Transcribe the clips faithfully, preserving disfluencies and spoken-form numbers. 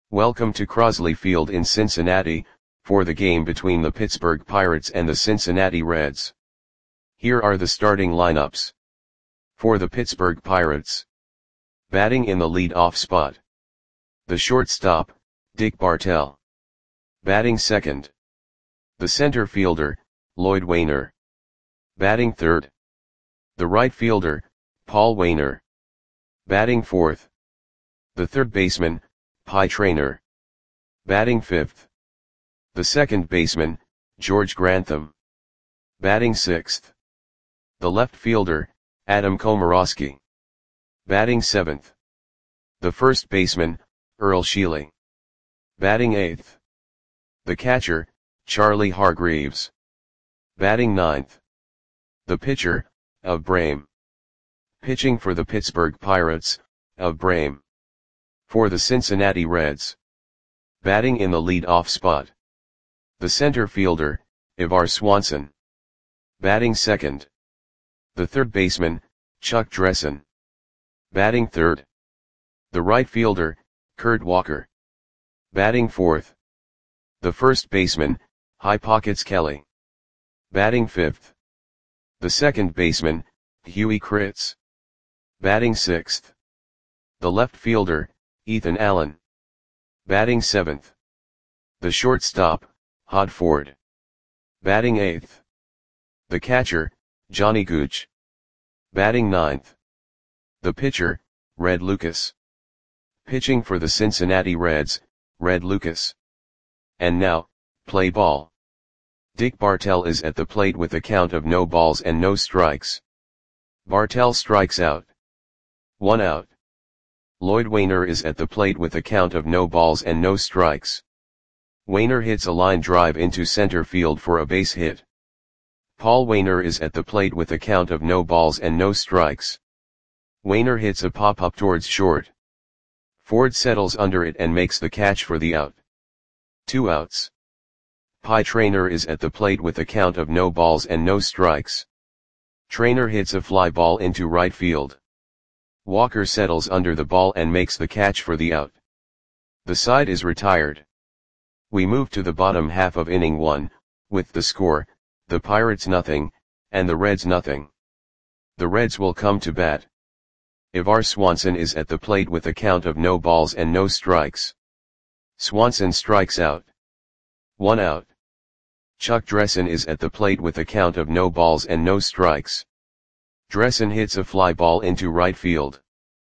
Welcome to Crosley Field in Cincinnati, for the game between the Pittsburgh Pirates and the Cincinnati Reds. Here are the starting lineups. For the Pittsburgh Pirates. Batting in the lead-off spot. The shortstop, Dick Bartell. Batting second. The center fielder, Lloyd Waner. Batting third. The right fielder, Paul Waner. Batting fourth. The third baseman, Pie Traynor. Batting fifth. The second baseman, George Grantham. Batting sixth. The left fielder, Adam Komorowski. Batting seventh. The first baseman, Earl Sheely. Batting eighth. The catcher, Charlie Hargreaves. Batting ninth. The pitcher, Ove Brame. Pitching for the Pittsburgh Pirates, Ove Brame. For the Cincinnati Reds. Batting in the lead-off spot. The center fielder, Ivar Swanson. Batting second. The third baseman, Chuck Dressen. Batting third. The right fielder, Kurt Walker. Batting fourth. The first baseman, High Pockets Kelly. Batting fifth. The second baseman, Huey Kritz. Batting sixth. The left fielder, Ethan Allen. Batting seventh. The shortstop, Hod Ford. Batting eighth. The catcher, Johnny Gooch. Batting ninth. The pitcher, Red Lucas. Pitching for the Cincinnati Reds, Red Lucas. And now, play ball. Dick Bartell is at the plate with a count of no balls and no strikes. Bartell strikes out. One out. Lloyd Waner is at the plate with a count of no balls and no strikes. Waner hits a line drive into center field for a base hit. Paul Waner is at the plate with a count of no balls and no strikes. Waner hits a pop-up towards short. Ford settles under it and makes the catch for the out. Two outs. Pie Traynor is at the plate with a count of no balls and no strikes. Traynor hits a fly ball into right field. Walker settles under the ball and makes the catch for the out. The side is retired. We move to the bottom half of inning one, with the score, the Pirates nothing, and the Reds nothing. The Reds will come to bat. Ivar Swanson is at the plate with a count of no balls and no strikes. Swanson strikes out. One out. Chuck Dressen is at the plate with a count of no balls and no strikes. Dressen hits a fly ball into right field.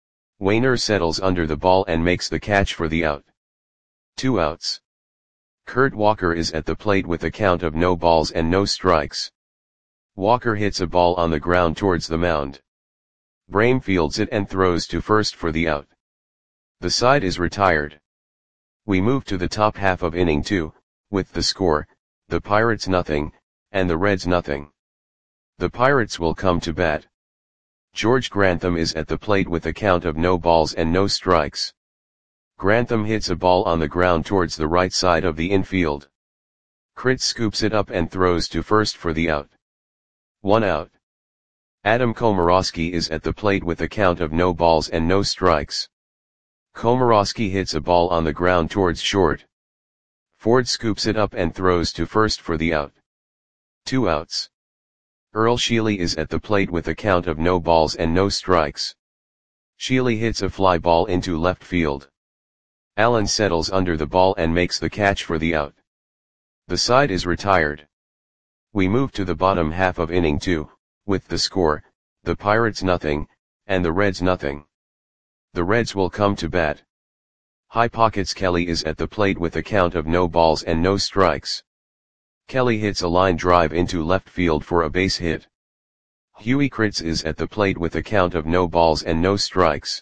Waner settles under the ball and makes the catch for the out. Two outs. Kurt Walker is at the plate with a count of no balls and no strikes. Walker hits a ball on the ground towards the mound. Brame fields it and throws to first for the out. The side is retired. We move to the top half of inning two, with the score, the Pirates nothing, and the Reds nothing. The Pirates will come to bat. George Grantham is at the plate with a count of no balls and no strikes. Grantham hits a ball on the ground towards the right side of the infield. Kritz scoops it up and throws to first for the out. One out. Adam Komorowski is at the plate with a count of no balls and no strikes. Komorowski hits a ball on the ground towards short. Ford scoops it up and throws to first for the out. Two outs. Earl Sheely is at the plate with a count of no balls and no strikes. Sheely hits a fly ball into left field. Allen settles under the ball and makes the catch for the out. The side is retired. We move to the bottom half of inning two, with the score, the Pirates nothing, and the Reds nothing. The Reds will come to bat. High Pockets Kelly is at the plate with a count of no balls and no strikes. Kelly hits a line drive into left field for a base hit. Huey Kritz is at the plate with a count of no balls and no strikes.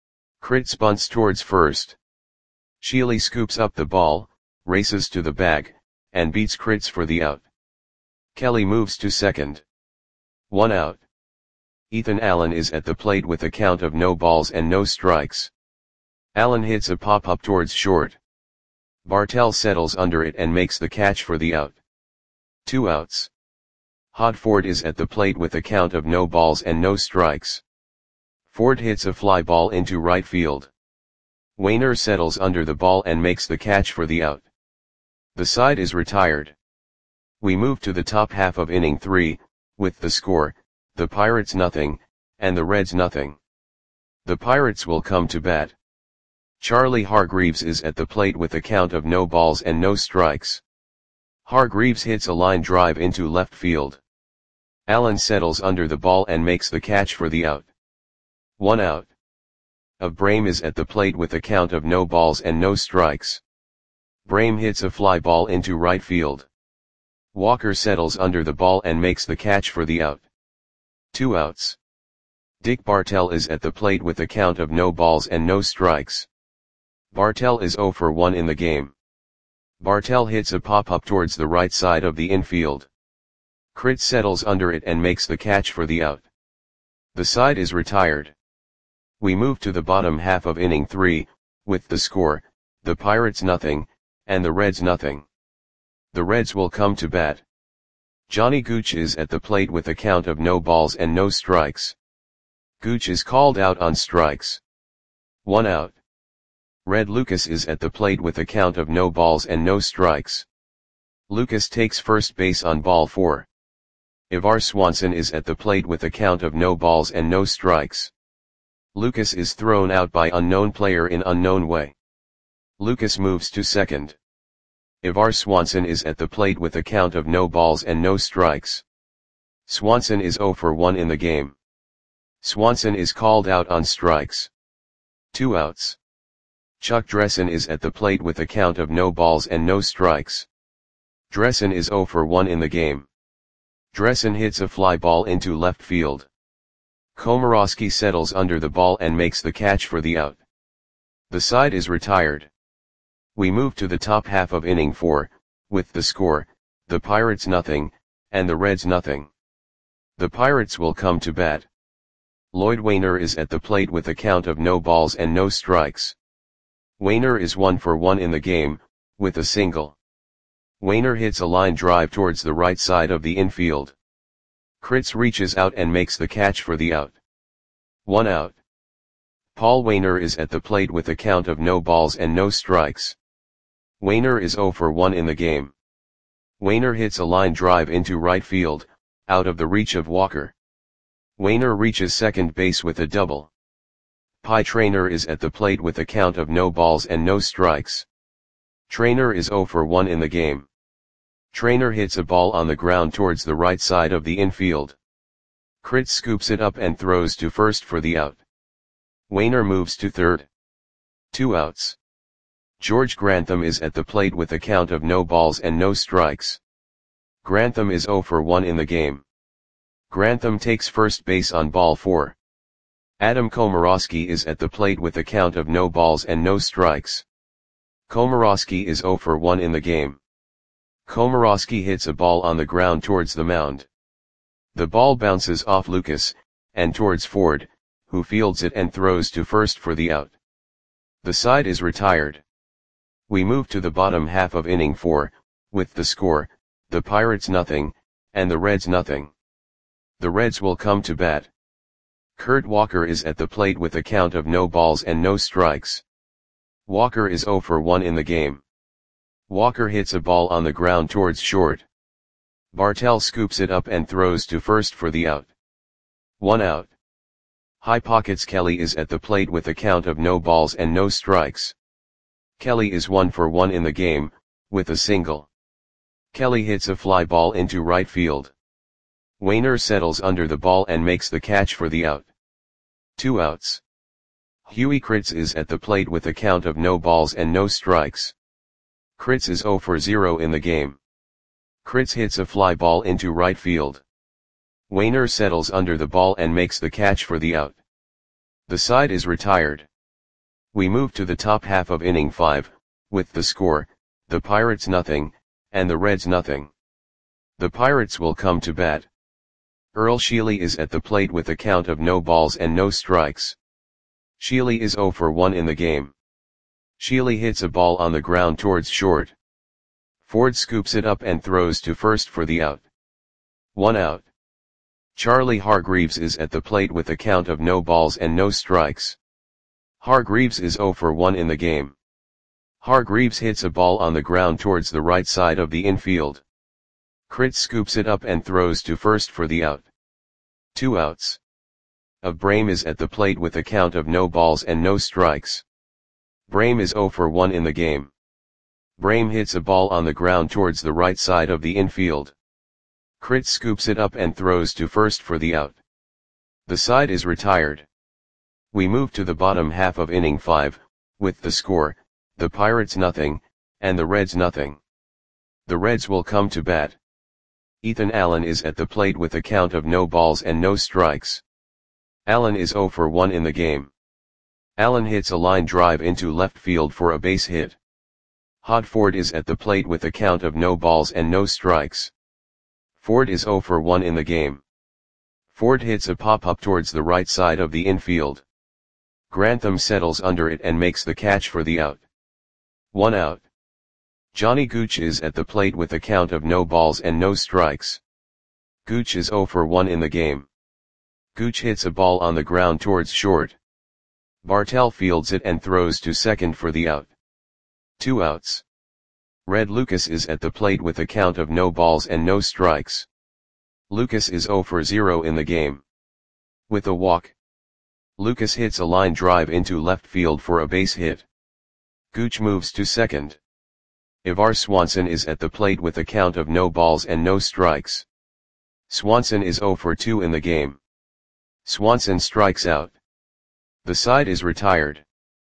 Kritz bunts towards first. Sheely scoops up the ball, races to the bag, and beats Kritz for the out. Kelly moves to second. One out. Ethan Allen is at the plate with a count of no balls and no strikes. Allen hits a pop-up towards short. Bartell settles under it and makes the catch for the out. Two outs. Hod Ford is at the plate with a count of no balls and no strikes. Ford hits a fly ball into right field. Wayner settles under the ball and makes the catch for the out. The side is retired. We move to the top half of inning three, with the score, the Pirates nothing, and the Reds nothing. The Pirates will come to bat. Charlie Hargreaves is at the plate with a count of no balls and no strikes. Hargreaves hits a line drive into left field. Allen settles under the ball and makes the catch for the out. One out. Of Brame is at the plate with a count of no balls and no strikes. Brame hits a fly ball into right field. Walker settles under the ball and makes the catch for the out. Two outs. Dick Bartell is at the plate with a count of no balls and no strikes. Bartell is oh for one in the game. Bartell hits a pop-up towards the right side of the infield. Crit settles under it and makes the catch for the out. The side is retired. We move to the bottom half of inning three, with the score, the Pirates nothing, and the Reds nothing. The Reds will come to bat. Johnny Gooch is at the plate with a count of no balls and no strikes. Gooch is called out on strikes. One out. Red Lucas is at the plate with a count of no balls and no strikes. Lucas takes first base on ball four. Ivar Swanson is at the plate with a count of no balls and no strikes. Lucas is thrown out by unknown player in unknown way. Lucas moves to second. Ivar Swanson is at the plate with a count of no balls and no strikes. Swanson is oh for one in the game. Swanson is called out on strikes. Two outs. Chuck Dressen is at the plate with a count of no balls and no strikes. Dressen is oh for one in the game. Dressen hits a fly ball into left field. Komorowski settles under the ball and makes the catch for the out. The side is retired. We move to the top half of inning four, with the score, the Pirates nothing, and the Reds nothing. The Pirates will come to bat. Lloyd Wayner is at the plate with a count of no balls and no strikes. Wayner is one for one in the game, with a single. Wayner hits a line drive towards the right side of the infield. Kritz reaches out and makes the catch for the out. One out. Paul Wayner is at the plate with a count of no balls and no strikes. Wayner is oh for one in the game. Wayner hits a line drive into right field, out of the reach of Walker. Wayner reaches second base with a double. Pie Traynor is at the plate with a count of no balls and no strikes. Traynor is oh for one in the game. Traynor hits a ball on the ground towards the right side of the infield. Kritz scoops it up and throws to first for the out. Wayner moves to third. Two outs. George Grantham is at the plate with a count of no balls and no strikes. Grantham is oh for one in the game. Grantham takes first base on ball four. Adam Komorowski is at the plate with a count of no balls and no strikes. Komorowski is oh for one in the game. Komorowski hits a ball on the ground towards the mound. The ball bounces off Lucas, and towards Ford, who fields it and throws to first for the out. The side is retired. We move to the bottom half of inning four, with the score, the Pirates nothing, and the Reds nothing. The Reds will come to bat. Kurt Walker is at the plate with a count of no balls and no strikes. Walker is oh for one in the game. Walker hits a ball on the ground towards short. Bartell scoops it up and throws to first for the out. One out. High Pockets Kelly is at the plate with a count of no balls and no strikes. Kelly is one for one in the game, with a single. Kelly hits a fly ball into right field. Wayner settles under the ball and makes the catch for the out. Two outs. Huey Kritz is at the plate with a count of no balls and no strikes. Kritz is oh for zero in the game. Kritz hits a fly ball into right field. Wayner settles under the ball and makes the catch for the out. The side is retired. We move to the top half of inning five, with the score, the Pirates nothing, and the Reds nothing. The Pirates will come to bat. Earl Sheely is at the plate with a count of no balls and no strikes. Sheely is oh for one in the game. Sheely hits a ball on the ground towards short. Ford scoops it up and throws to first for the out. One out. Charlie Hargreaves is at the plate with a count of no balls and no strikes. Hargreaves is zero for one in the game. Hargreaves hits a ball on the ground towards the right side of the infield. Crit scoops it up and throws to first for the out. Two outs. Of Brame is at the plate with a count of no balls and no strikes. Brame is zero for one in the game. Brame hits a ball on the ground towards the right side of the infield. Crit scoops it up and throws to first for the out. The side is retired. We move to the bottom half of inning five, with the score, the Pirates nothing, and the Reds nothing. The Reds will come to bat. Ethan Allen is at the plate with a count of no balls and no strikes. Allen is zero for one in the game. Allen hits a line drive into left field for a base hit. Hod Ford is at the plate with a count of no balls and no strikes. Ford is zero for one in the game. Ford hits a pop-up towards the right side of the infield. Grantham settles under it and makes the catch for the out. One out. Johnny Gooch is at the plate with a count of no balls and no strikes. Gooch is zero for one in the game. Gooch hits a ball on the ground towards short. Bartell fields it and throws to second for the out. Two outs. Red Lucas is at the plate with a count of no balls and no strikes. Lucas is zero for zero in the game. With a walk, Lucas hits a line drive into left field for a base hit. Gooch moves to second. Ivar Swanson is at the plate with a count of no balls and no strikes. Swanson is zero for two in the game. Swanson strikes out. The side is retired.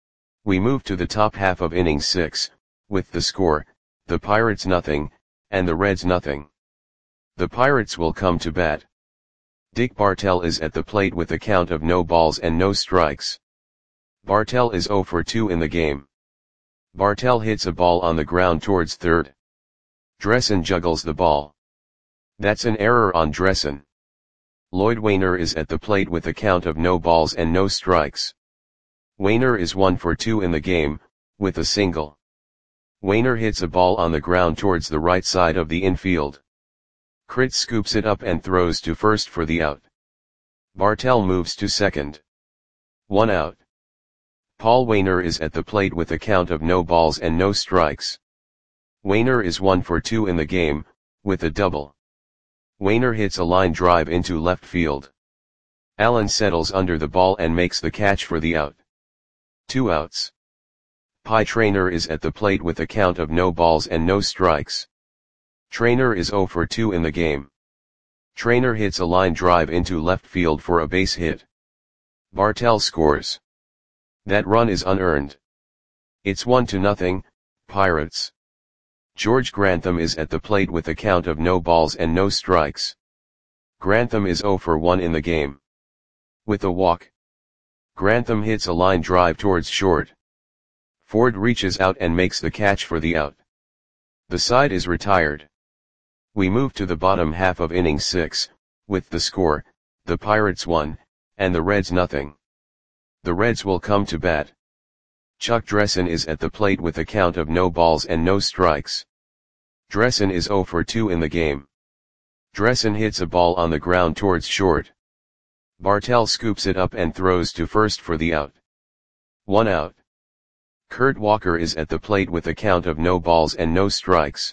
We move to the top half of inning six, with the score, the Pirates nothing, and the Reds nothing. The Pirates will come to bat. Dick Bartell is at the plate with a count of no balls and no strikes. Bartell is zero for two in the game. Bartell hits a ball on the ground towards third. Dressen juggles the ball. That's an error on Dressen. Lloyd Wainer is at the plate with a count of no balls and no strikes. Wainer is one for two in the game, with a single. Wainer hits a ball on the ground towards the right side of the infield. Crit scoops it up and throws to first for the out. Bartell moves to second. One out. Paul Wainer is at the plate with a count of no balls and no strikes. Wainer is one for two in the game, with a double. Wainer hits a line drive into left field. Allen settles under the ball and makes the catch for the out. Two outs. Pie Traynor is at the plate with a count of no balls and no strikes. Traynor is zero for two in the game. Traynor hits a line drive into left field for a base hit. Bartell scores. That run is unearned. It's one to nothing, Pirates. George Grantham is at the plate with a count of no balls and no strikes. Grantham is zero for one in the game. With a walk, Grantham hits a line drive towards short. Ford reaches out and makes the catch for the out. The side is retired. We move to the bottom half of inning six, with the score, the Pirates one, and the Reds nothing. The Reds will come to bat. Chuck Dressen is at the plate with a count of no balls and no strikes. Dressen is zero for two in the game. Dressen hits a ball on the ground towards short. Bartell scoops it up and throws to first for the out. One out. Kurt Walker is at the plate with a count of no balls and no strikes.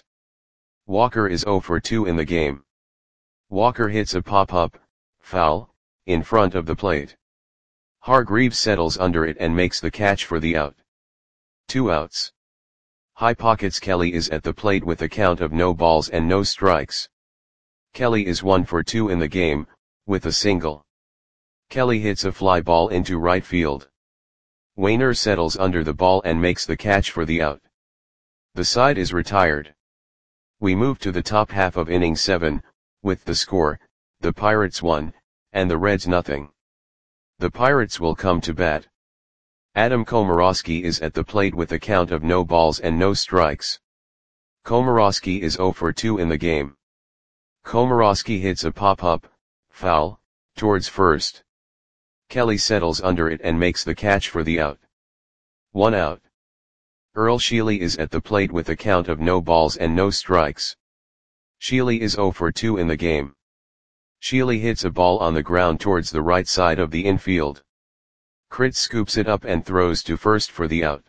Walker is zero for two in the game. Walker hits a pop-up, foul, in front of the plate. Hargreaves settles under it and makes the catch for the out. Two outs. High Pockets Kelly is at the plate with a count of no balls and no strikes. Kelly is one for two in the game, with a single. Kelly hits a fly ball into right field. Wainer settles under the ball and makes the catch for the out. The side is retired. We move to the top half of inning seven, with the score, the Pirates one, and the Reds nothing. The Pirates will come to bat. Adam Komorowski is at the plate with a count of no balls and no strikes. Komorowski is zero for two in the game. Komorowski hits a pop-up, foul, towards first. Kelly settles under it and makes the catch for the out. One out. Earl Sheely is at the plate with a count of no balls and no strikes. Sheely is zero for two in the game. Sheely hits a ball on the ground towards the right side of the infield. Crit scoops it up and throws to first for the out.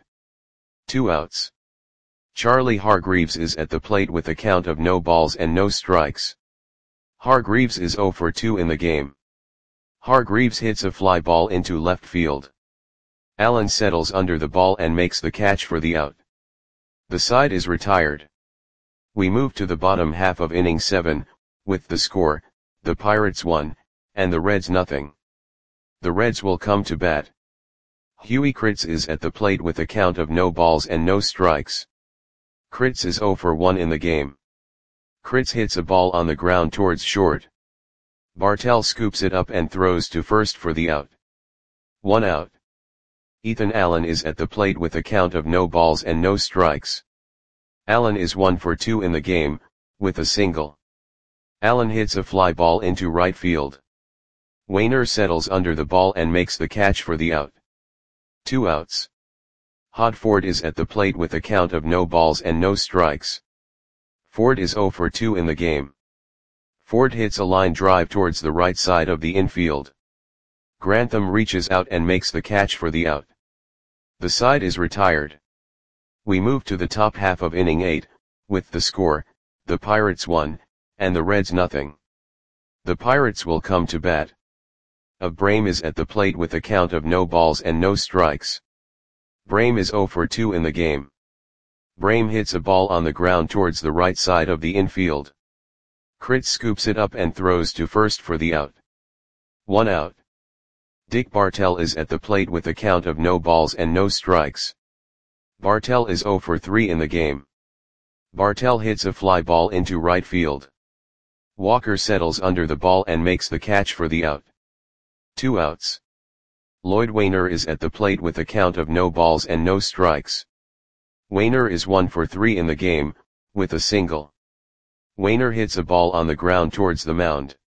Two outs. Charlie Hargreaves is at the plate with a count of no balls and no strikes. Hargreaves is oh for two in the game. Hargreaves hits a fly ball into left field. Allen settles under the ball and makes the catch for the out. The side is retired. We move to the bottom half of inning seven, with the score, the Pirates one, and the Reds nothing. The Reds will come to bat. Huey Critz is at the plate with a count of no balls and no strikes. Critz is oh for one in the game. Critz hits a ball on the ground towards short. Bartell scoops it up and throws to first for the out. One out. Ethan Allen is at the plate with a count of no balls and no strikes. Allen is one for two in the game, with a single. Allen hits a fly ball into right field. Wainer settles under the ball and makes the catch for the out. Two outs. Hod Ford is at the plate with a count of no balls and no strikes. Ford is oh for two in the game. Ford hits a line drive towards the right side of the infield. Grantham reaches out and makes the catch for the out. The side is retired. We move to the top half of inning eight, with the score, the Pirates one, and the Reds nothing. The Pirates will come to bat. Of Brame is at the plate with a count of no balls and no strikes. Brame is oh for two in the game. Brame hits a ball on the ground towards the right side of the infield. Critz scoops it up and throws to first for the out. One out. Dick Bartell is at the plate with a count of no balls and no strikes. Bartell is oh for three in the game. Bartell hits a fly ball into right field. Walker settles under the ball and makes the catch for the out. Two outs. Lloyd Wainer is at the plate with a count of no balls and no strikes. Wainer is one for three in the game, with a single. Wainer hits a ball on the ground towards the mound.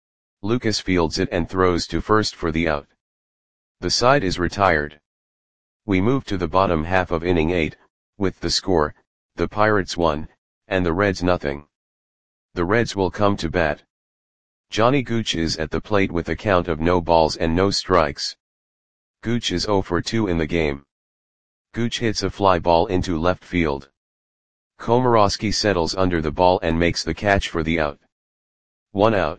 Lucas fields it and throws to first for the out. The side is retired. We move to the bottom half of inning eight, with the score, the Pirates one, and the Reds nothing. The Reds will come to bat. Johnny Gooch is at the plate with a count of no balls and no strikes. Gooch is oh for two in the game. Gooch hits a fly ball into left field. Komorowski settles under the ball and makes the catch for the out. One out.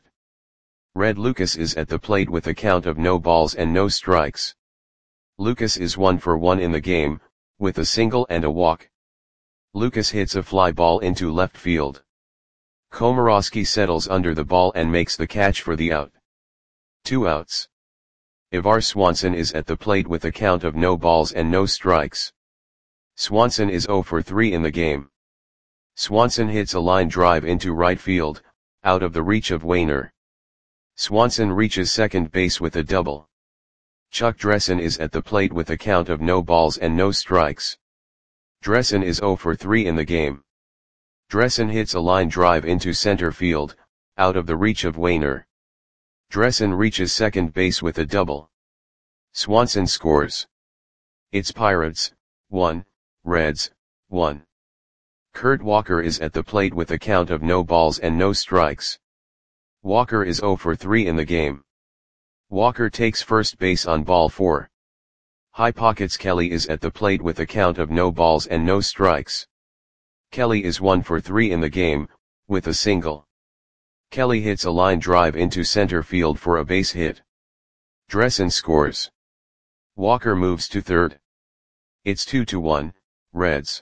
Red Lucas is at the plate with a count of no balls and no strikes. Lucas is one for one in the game, with a single and a walk. Lucas hits a fly ball into left field. Komorowski settles under the ball and makes the catch for the out. Two outs. Ivar Swanson is at the plate with a count of no balls and no strikes. Swanson is oh for three in the game. Swanson hits a line drive into right field, out of the reach of Wainer. Swanson reaches second base with a double. Chuck Dressen is at the plate with a count of no balls and no strikes. Dressen is oh for three in the game. Dressen hits a line drive into center field, out of the reach of Wainer. Dressen reaches second base with a double. Swanson scores. It's Pirates, one, Reds, one. Kurt Walker is at the plate with a count of no balls and no strikes. Walker is oh for three in the game. Walker takes first base on ball four. High Pockets Kelly is at the plate with a count of no balls and no strikes. Kelly is one for three in the game, with a single. Kelly hits a line drive into center field for a base hit. Dressen scores. Walker moves to third. It's two to one, Reds.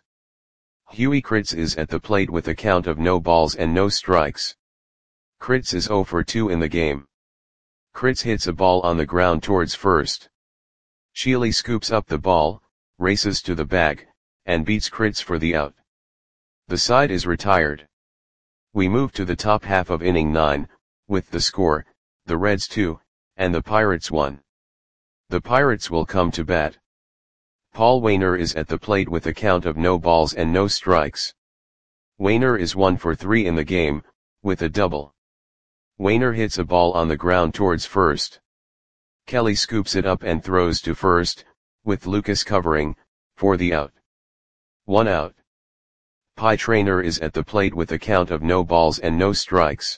Huey Critz is at the plate with a count of no balls and no strikes. Critz is oh for two in the game. Critz hits a ball on the ground towards first. Shealy scoops up the ball, races to the bag, and beats Critz for the out. The side is retired. We move to the top half of inning nine, with the score, the Reds two, and the Pirates one. The Pirates will come to bat. Paul Wainer is at the plate with a count of no balls and no strikes. Wainer is one for three in the game, with a double. Wainer hits a ball on the ground towards first. Kelly scoops it up and throws to first, with Lucas covering, for the out. One out. Pie Traynor is at the plate with a count of no balls and no strikes.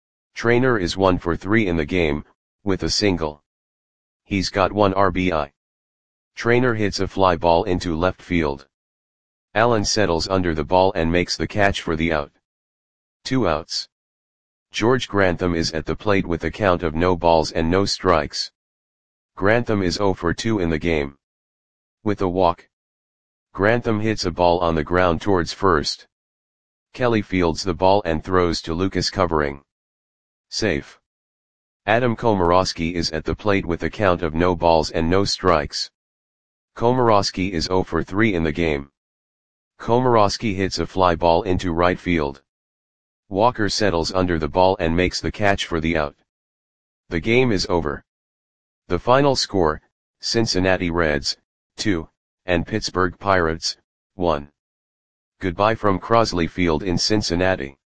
Traynor is one for three in the game, with a single. He's got one R B I. Trainer hits a fly ball into left field. Allen settles under the ball and makes the catch for the out. Two outs. George Grantham is at the plate with a count of no balls and no strikes. Grantham is oh for two in the game. With a walk. Grantham hits a ball on the ground towards first. Kelly fields the ball and throws to Lucas covering. Safe. Adam Komorowski is at the plate with a count of no balls and no strikes. Komorowski is oh for three in the game. Komorowski hits a fly ball into right field. Walker settles under the ball and makes the catch for the out. The game is over. The final score, Cincinnati Reds, two, and Pittsburgh Pirates, one. Goodbye from Crosley Field in Cincinnati.